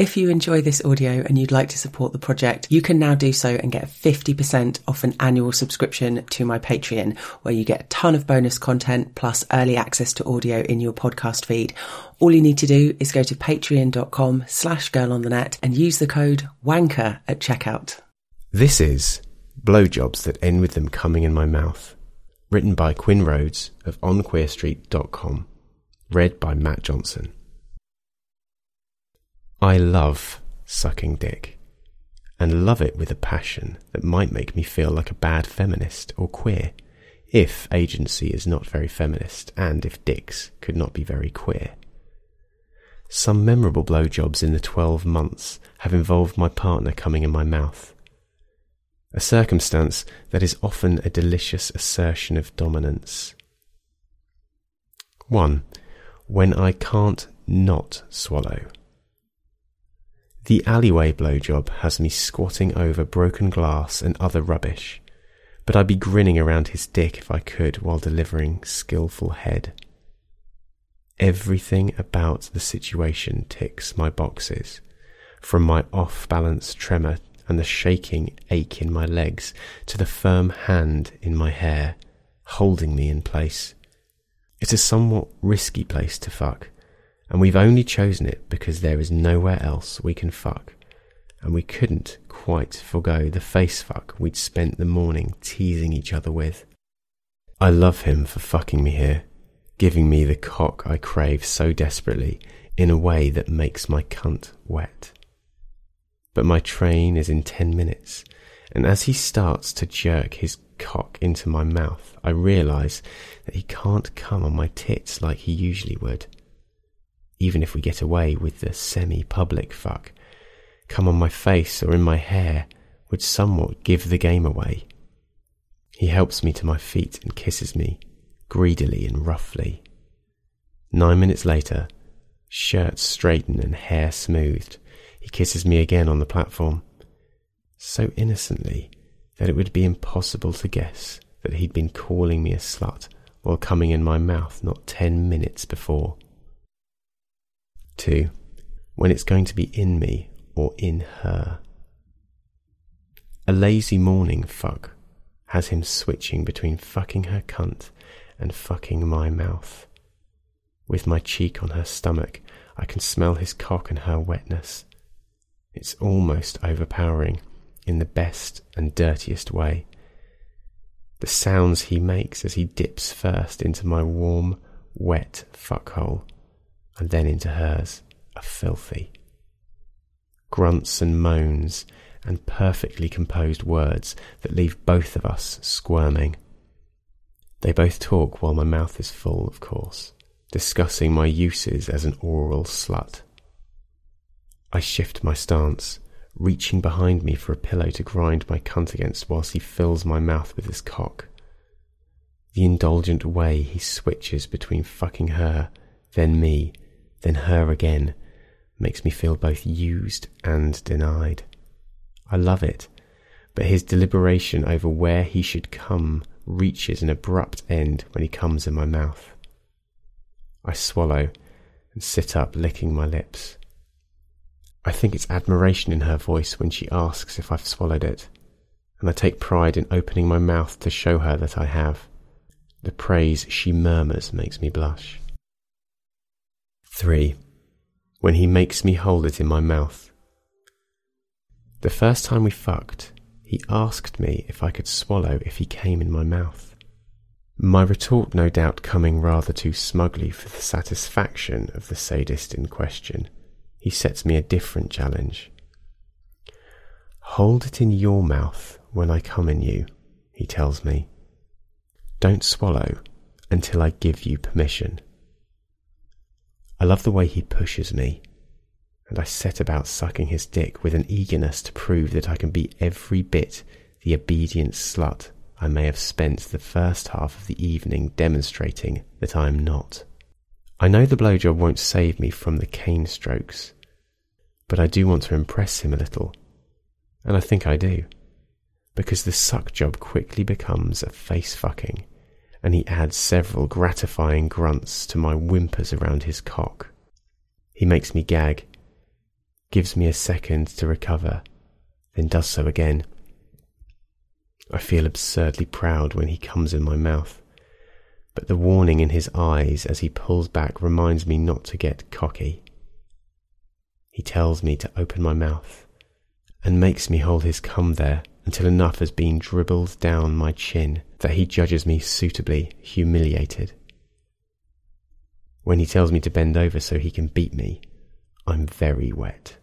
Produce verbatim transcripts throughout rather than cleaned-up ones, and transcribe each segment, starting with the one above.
If you enjoy this audio and you'd like to support the project, you can now do so and get fifty percent off an annual subscription to my Patreon, where you get a ton of bonus content plus early access to audio in your podcast feed. All you need to do is go to patreon.com slash girl on the net and use the code WANKER at checkout. This is Blowjobs That End With Them Coming In My Mouth, written by Quinn Rhodes of on queer street dot com, read by Matt Johnson. I love sucking dick, and love it with a passion that might make me feel like a bad feminist or queer, if agency is not very feminist and if dicks could not be very queer. Some memorable blowjobs in the twelve months have involved my partner coming in my mouth, a circumstance that is often a delicious assertion of dominance. one. When I can't not swallow. The alleyway blowjob has me squatting over broken glass and other rubbish, but I'd be grinning around his dick if I could while delivering skillful head. Everything about the situation ticks my boxes, from my off-balance tremor and the shaking ache in my legs to the firm hand in my hair, holding me in place. It's a somewhat risky place to fuck, and we've only chosen it because there is nowhere else we can fuck, and we couldn't quite forgo the face fuck we'd spent the morning teasing each other with. I love him for fucking me here, giving me the cock I crave so desperately in a way that makes my cunt wet. But my train is in ten minutes, and as he starts to jerk his cock into my mouth, I realise that he can't come on my tits like he usually would. Even if we get away with the semi-public fuck, come on my face or in my hair would somewhat give the game away. He helps me to my feet and kisses me, greedily and roughly. Nine minutes later, shirt straightened and hair smoothed, he kisses me again on the platform, so innocently that it would be impossible to guess that he'd been calling me a slut while coming in my mouth not ten minutes before. Two. When it's going to be in me or in her. A lazy morning fuck has him switching between fucking her cunt and fucking my mouth. With my cheek on her stomach, I can smell his cock and her wetness. It's almost overpowering in the best and dirtiest way. The sounds he makes as he dips first into my warm, wet fuckhole and then into hers are filthy. Grunts and moans and perfectly composed words that leave both of us squirming. They both talk while my mouth is full, of course, discussing my uses as an oral slut. I shift my stance, reaching behind me for a pillow to grind my cunt against whilst he fills my mouth with his cock. The indulgent way he switches between fucking her, then me, then her again, makes me feel both used and denied. I love it, but his deliberation over where he should come reaches an abrupt end when he comes in my mouth. I swallow and sit up, licking my lips. I think it's admiration in her voice when she asks if I've swallowed it, and I take pride in opening my mouth to show her that I have. The praise she murmurs makes me blush. Three. When he makes me hold it in my mouth. The first time we fucked, he asked me if I could swallow if he came in my mouth. My retort no doubt coming rather too smugly for the satisfaction of the sadist in question, he sets me a different challenge. Hold it in your mouth when I come in you, he tells me. Don't swallow until I give you permission. I love the way he pushes me, and I set about sucking his dick with an eagerness to prove that I can be every bit the obedient slut I may have spent the first half of the evening demonstrating that I am not. I know the blowjob won't save me from the cane strokes, but I do want to impress him a little, and I think I do, because the suck job quickly becomes a face fucking, and he adds several gratifying grunts to my whimpers around his cock. He makes me gag, gives me a second to recover, then does so again. I feel absurdly proud when he comes in my mouth, but the warning in his eyes as he pulls back reminds me not to get cocky. He tells me to open my mouth and makes me hold his cum there until enough has been dribbled down my chin that he judges me suitably humiliated. When he tells me to bend over so he can beat me, I'm very wet.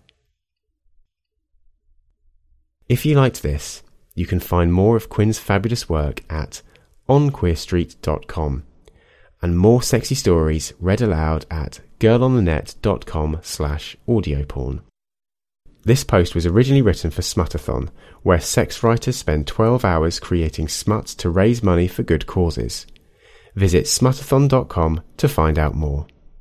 If you liked this, you can find more of Quinn's fabulous work at on queer street dot com and more sexy stories read aloud at girlonthenet dot com slash audioporn. This post was originally written for Smutathon, where sex writers spend twelve hours creating smut to raise money for good causes. Visit smutathon dot com to find out more.